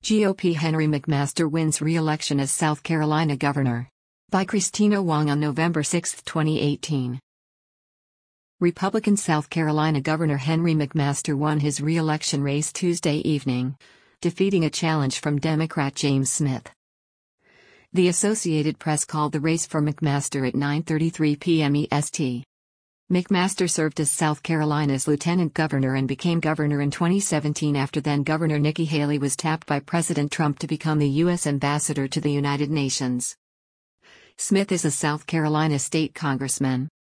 GOP Henry McMaster wins re-election as South Carolina governor. By Christina Wong on November 6, 2018. Republican South Carolina Governor Henry McMaster won his re-election race Tuesday evening, defeating a challenge from Democrat James Smith. The Associated Press called the race for McMaster at 9:33 p.m. EST. McMaster served as South Carolina's lieutenant governor and became governor in 2017 after then-Governor Nikki Haley was tapped by President Trump to become the U.S. ambassador to the United Nations. Smith is a South Carolina state congressman.